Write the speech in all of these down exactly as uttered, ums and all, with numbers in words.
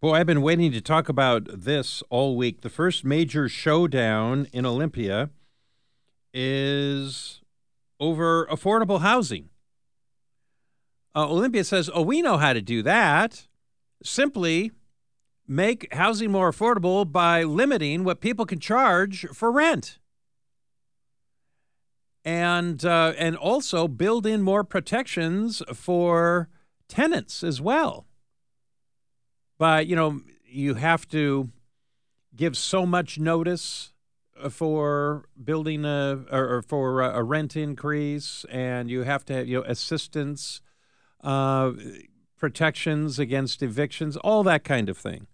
Boy, I've been waiting to talk about this all week. The first major showdown in Olympia is over affordable housing. Uh, Olympia says, oh, we know how to do that. Simply make housing more affordable by limiting what people can charge for rent. And uh, and also build in more protections for tenants as well. But, you know, you have to give so much notice for building a or, or for a, a rent increase, and you have to have, you know, assistance, uh, protections against evictions, all that kind of thing.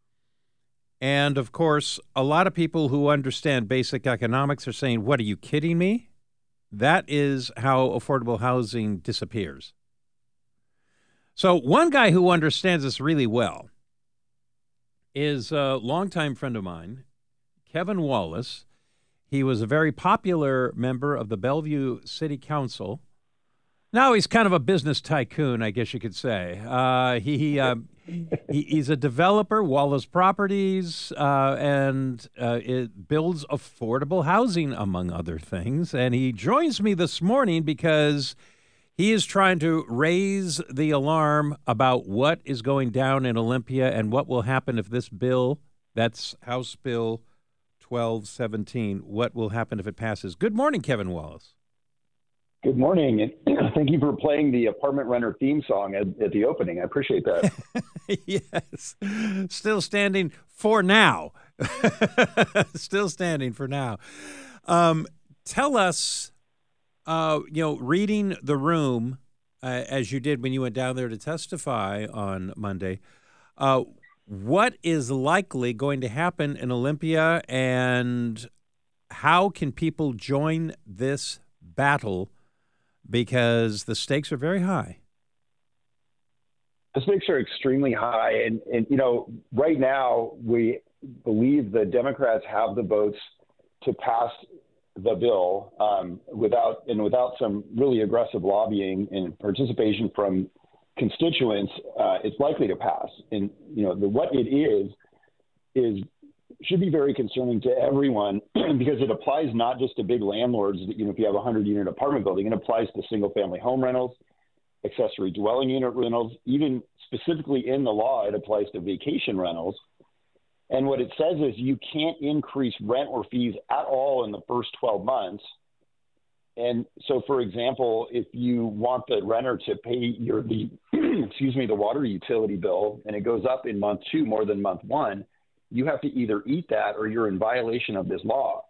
And, of course, a lot of people who understand basic economics are saying, what, are you kidding me? That is how affordable housing disappears. So one guy who understands this really well is a longtime friend of mine, Kevin Wallace. He was a very popular member of the Bellevue City Council. Now he's kind of a business tycoon, I guess you could say. Uh, he, uh, he he's a developer, Wallace Properties, uh, and uh, it builds affordable housing, among other things. And he joins me this morning because he is trying to raise the alarm about what is going down in Olympia and what will happen if this bill, that's House Bill twelve seventeen, what will happen if it passes. Good morning, Kevin Wallace. Good morning, and thank you for playing the apartment renter theme song at, at the opening. I appreciate that. Yes. Still standing for now. Still standing for now. Um, tell us, uh, you know, reading the room, uh, as you did when you went down there to testify on Monday, uh, what is likely going to happen in Olympia, and how can people join this battle? Because the stakes are very high. The stakes are extremely high. And, and, you know, right now we believe the Democrats have the votes to pass the bill um, without and without some really aggressive lobbying and participation from constituents. Uh, it's likely to pass. And, you know, the, what it is, is should be very concerning to everyone because it applies not just to big landlords. You know, if you have a hundred unit apartment building, it applies to single family home rentals, accessory dwelling unit rentals, even specifically in the law, it applies to vacation rentals. And what it says is you can't increase rent or fees at all in the first twelve months. And so, for example, if you want the renter to pay your, the, excuse me, the water utility bill, and it goes up in month two more than month one, you have to either eat that or you're in violation of this law.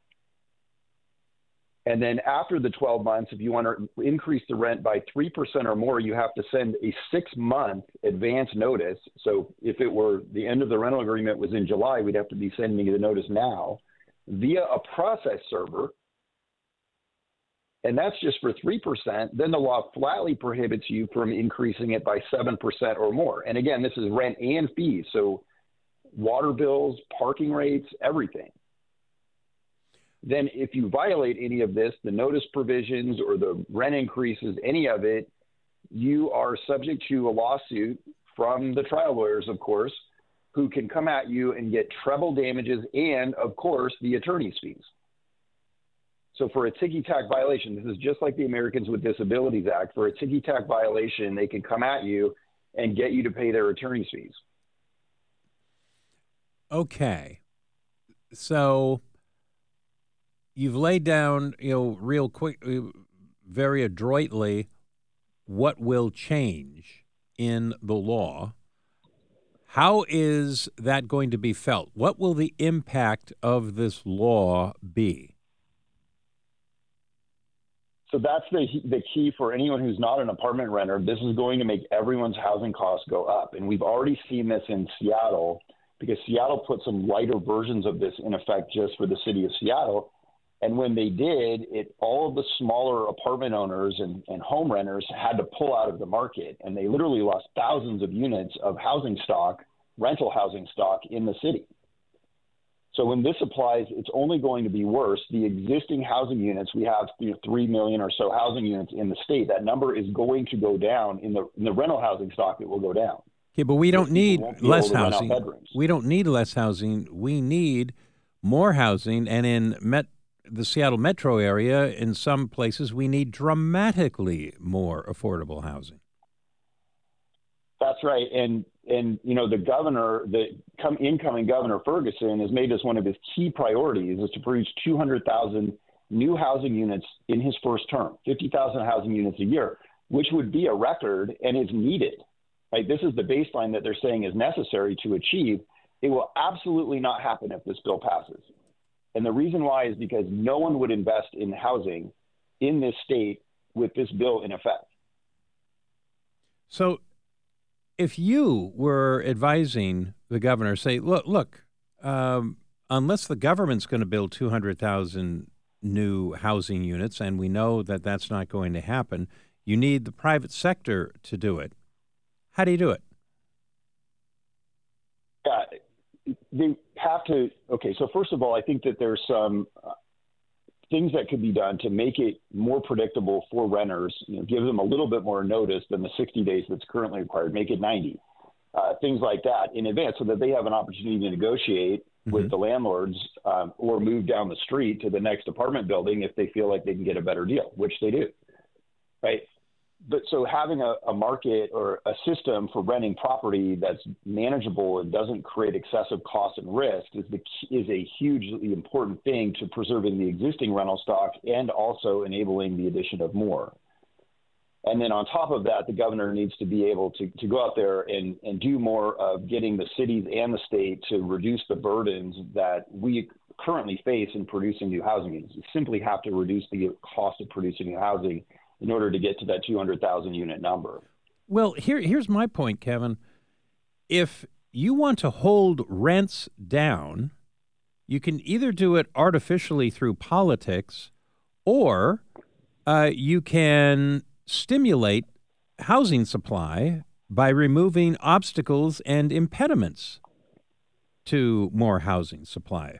And then after the twelve months, if you want to increase the rent by three percent or more, you have to send a six-month advance notice. So if it were the end of the rental agreement was in July, we'd have to be sending you the notice now via a process server. And that's just for three percent. Then the law flatly prohibits you from increasing it by seven percent or more. And again, this is rent and fees. So water bills, parking rates, everything. Then if you violate any of this, the notice provisions or the rent increases, any of it, you are subject to a lawsuit from the trial lawyers, of course, who can come at you and get treble damages and, of course, the attorney's fees. So for a ticky-tack violation, this is just like the Americans with Disabilities Act. For a ticky-tack violation, they can come at you and get you to pay their attorney's fees. Okay. So you've laid down, you know, real quick, very adroitly, what will change in the law. How is that going to be felt? What will the impact of this law be? So that's the the key for anyone who's not an apartment renter. This is going to make everyone's housing costs go up. And we've already seen this in Seattle, because Seattle put some lighter versions of this in effect just for the city of Seattle. And when they did, it all of the smaller apartment owners and, and home renters had to pull out of the market. And they literally lost thousands of units of housing stock, rental housing stock in the city. So when this applies, it's only going to be worse. The existing housing units, we have you know, three million or so housing units in the state. That number is going to go down. In the, in the rental housing stock, it will go down. Okay, but we don't People need won't be less able to rent out housing. bedrooms. We don't need less housing. We need more housing. And in Met, the Seattle metro area, in some places, we need dramatically more affordable housing. That's right. And, and you know, the governor, the come, incoming Governor Ferguson has made this one of his key priorities is to produce two hundred thousand new housing units in his first term, fifty thousand housing units a year, which would be a record and is needed. Right? This is the baseline that they're saying is necessary to achieve. It will absolutely not happen if this bill passes. And the reason why is because no one would invest in housing in this state with this bill in effect. So if you were advising the governor, say, look, look, um, unless the government's going to build two hundred thousand new housing units, and we know that that's not going to happen, you need the private sector to do it. How do you do it? Yeah, they have to. Okay, so first of all, I think that there's some uh, things that could be done to make it more predictable for renters. You know, give them a little bit more notice than the sixty days that's currently required. Make it ninety. Uh, things like that in advance, so that they have an opportunity to negotiate mm-hmm. with the landlords um, or move down the street to the next apartment building if they feel like they can get a better deal, which they do. Right. But so having a, a market or a system for renting property that's manageable and doesn't create excessive cost and risk is the is a hugely important thing to preserving the existing rental stock and also enabling the addition of more. And then on top of that, the governor needs to be able to, to go out there and, and do more of getting the cities and the state to reduce the burdens that we currently face in producing new housing units. We simply have to reduce the cost of producing new housing in order to get to that two hundred thousand unit number. Well, here, here's my point, Kevin. If you want to hold rents down, you can either do it artificially through politics, or uh, you can stimulate housing supply by removing obstacles and impediments to more housing supply.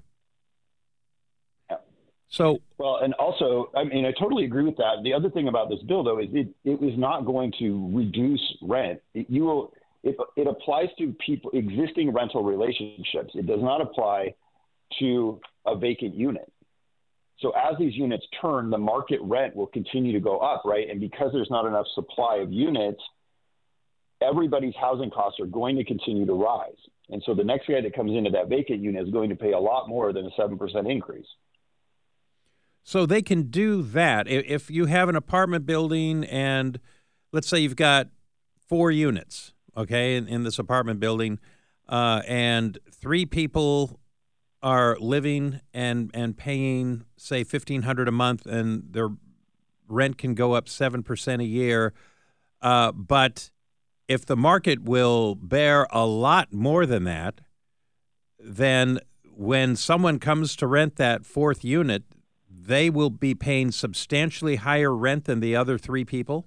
So, well, and also, I mean, I totally agree with that. The other thing about this bill, though, is it, it was not going to reduce rent. It, you will, it, it applies to people existing rental relationships. It does not apply to a vacant unit. So as these units turn, the market rent will continue to go up, right? And because there's not enough supply of units, everybody's housing costs are going to continue to rise. And so the next guy that comes into that vacant unit is going to pay a lot more than a seven percent increase. So they can do that. If you have an apartment building and let's say you've got four units, okay, in, in this apartment building, uh, and three people are living and, and paying, say, fifteen hundred dollars a month, and their rent can go up seven percent a year. Uh, but if the market will bear a lot more than that, then when someone comes to rent that fourth unit, they will be paying substantially higher rent than the other three people?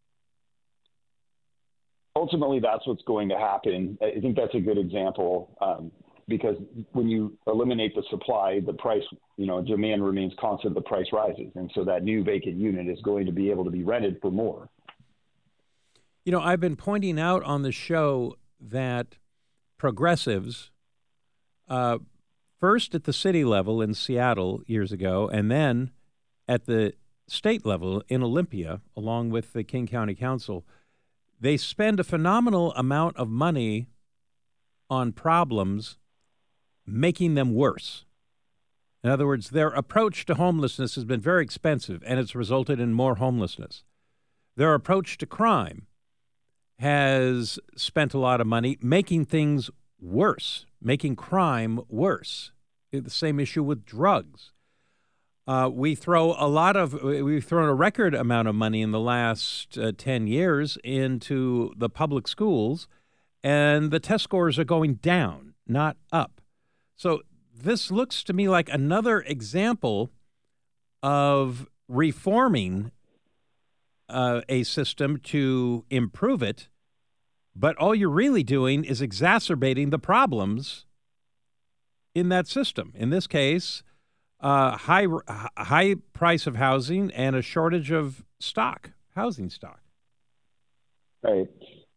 Ultimately, that's what's going to happen. I think that's a good example um, because when you eliminate the supply, the price, you know, demand remains constant, the price rises. And so that new vacant unit is going to be able to be rented for more. You know, I've been pointing out on the show that progressives, uh, first at the city level in Seattle years ago, and then at the state level in Olympia, along with the King County Council, they spend a phenomenal amount of money on problems, making them worse. In other words, their approach to homelessness has been very expensive, and it's resulted in more homelessness. Their approach to crime has spent a lot of money making things worse, making crime worse. The same issue with drugs. Uh, we throw a lot of, we've thrown a record amount of money in the last uh, ten years into the public schools, and the test scores are going down, not up. So this looks to me like another example of reforming uh, a system to improve it, but all you're really doing is exacerbating the problems in that system. In this case, uh, high high price of housing and a shortage of stock, housing stock. Right.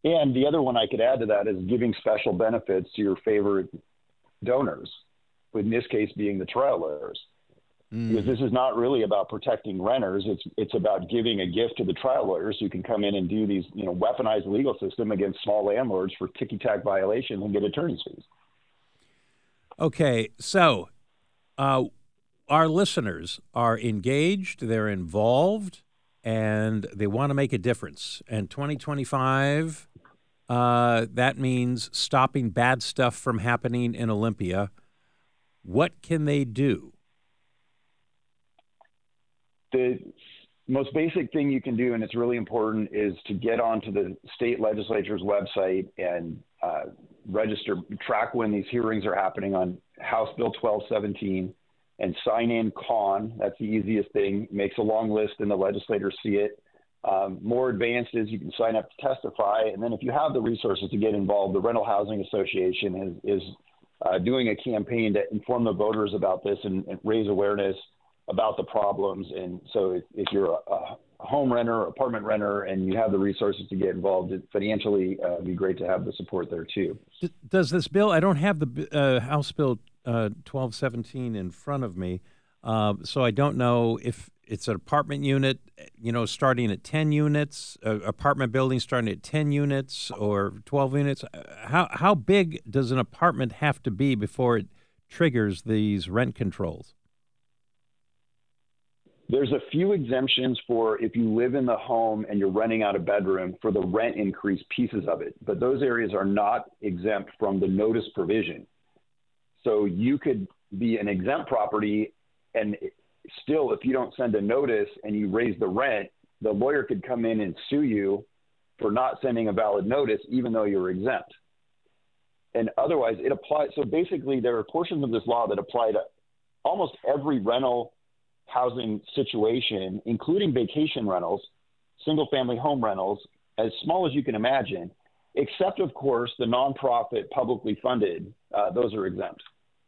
And the other one I could add to that is giving special benefits to your favorite donors, in this case being the trial lawyers. Mm. Because this is not really about protecting renters. It's it's about giving a gift to the trial lawyers who can come in and do these, you know, weaponized legal system against small landlords for ticky-tack violations and get attorney's fees. Okay, so uh, our listeners are engaged, they're involved, and they want to make a difference. And twenty twenty-five, uh, that means stopping bad stuff from happening in Olympia. What can they do? The most basic thing you can do, and it's really important, is to get onto the state legislature's website and uh, register, track when these hearings are happening on House Bill twelve seventeen, and sign in C O N. That's the easiest thing. Makes a long list and the legislators see it. Um, more advanced is you can sign up to testify. And then if you have the resources to get involved, the Rental Housing Association is, is uh, doing a campaign to inform the voters about this and, and raise awareness about the problems. And so if, if you're a, a home renter, apartment renter, and you have the resources to get involved financially, uh, it'd be great to have the support there too. Does this bill, I don't have the uh, House Bill uh, twelve seventeen in front of me, uh, so I don't know if it's an apartment unit, you know, starting at ten units, uh, apartment building starting at ten units or twelve units. How, how big does an apartment have to be before it triggers these rent controls? There's a few exemptions for if you live in the home and you're renting out a bedroom for the rent increase pieces of it, but those areas are not exempt from the notice provision. So you could be an exempt property and still, if you don't send a notice and you raise the rent, the lawyer could come in and sue you for not sending a valid notice, even though you're exempt. And otherwise it applies. So basically there are portions of this law that apply to almost every rental housing situation, including vacation rentals, single-family home rentals, as small as you can imagine, except, of course, the nonprofit publicly funded. Uh, those are exempt.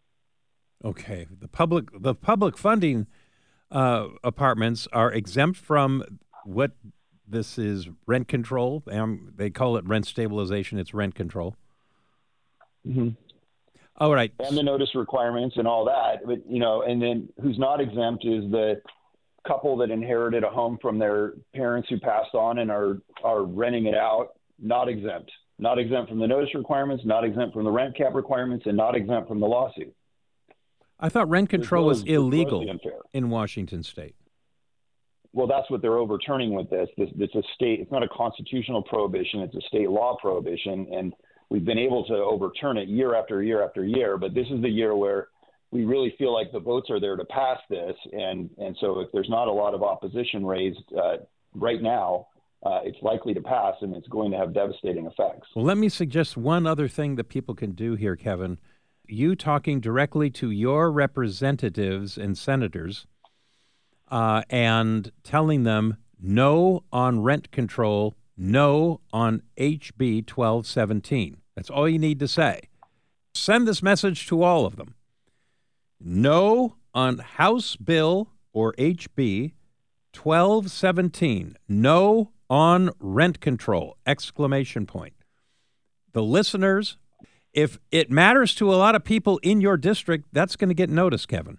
Okay. The public the public funding uh, apartments are exempt from what this is rent control. Um, they call it rent stabilization. It's rent control. Mm-hmm. All right. And the notice requirements and all that. But, you know, and then who's not exempt is the couple that inherited a home from their parents who passed on and are, are renting it out. Not exempt. Not exempt from the notice requirements, not exempt from the rent cap requirements, and not exempt from the lawsuit. I thought rent control was illegal in Washington state. Well, that's what they're overturning with this. This it's a state. It's not a constitutional prohibition. It's a state law prohibition, and we've been able to overturn it year after year after year. But this is the year where we really feel like the votes are there to pass this, and and so if there's not a lot of opposition raised uh, right now, uh, it's likely to pass, and it's going to have devastating effects. Well, let me suggest one other thing that people can do here, Kevin. You talking directly to your representatives and senators uh, and telling them no on rent control, no on H B twelve seventeen. That's all you need to say. Send this message to all of them. No on House Bill or H B twelve seventeen. No on rent control, exclamation point. The listeners, if it matters to a lot of people in your district, that's going to get noticed, Kevin.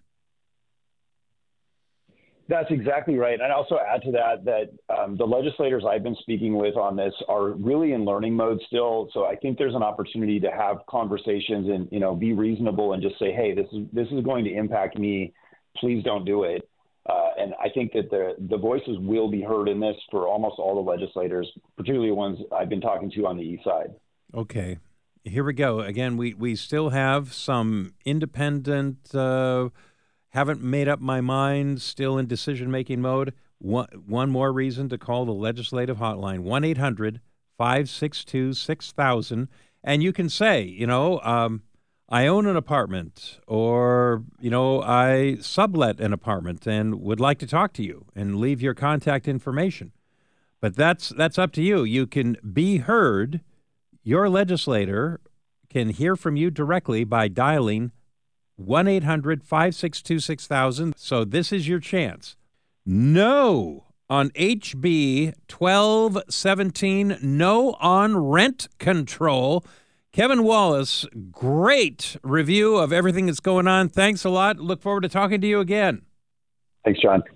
That's exactly right. And I'd also add to that that um, the legislators I've been speaking with on this are really in learning mode still. So I think there's an opportunity to have conversations and, you know, be reasonable and just say, hey, this is this is going to impact me. Please don't do it. Uh, and I think that the the voices will be heard in this for almost all the legislators, particularly the ones I've been talking to on the east side. Okay. Here we go. Again, we, we still have some independent, uh, haven't made up my mind, still in decision-making mode. One, one more reason to call the legislative hotline, one eight hundred five six two six thousand. And you can say, you know, um, I own an apartment, or, you know, I sublet an apartment and would like to talk to you, and leave your contact information. But that's that's up to you. You can be heard. Your legislator can hear from you directly by dialing one eight hundred five six two six thousand. So this is your chance. No on H B twelve seventeen, no on rent control. Kevin Wallace, great review of everything that's going on. Thanks a lot. Look forward to talking to you again. Thanks, John.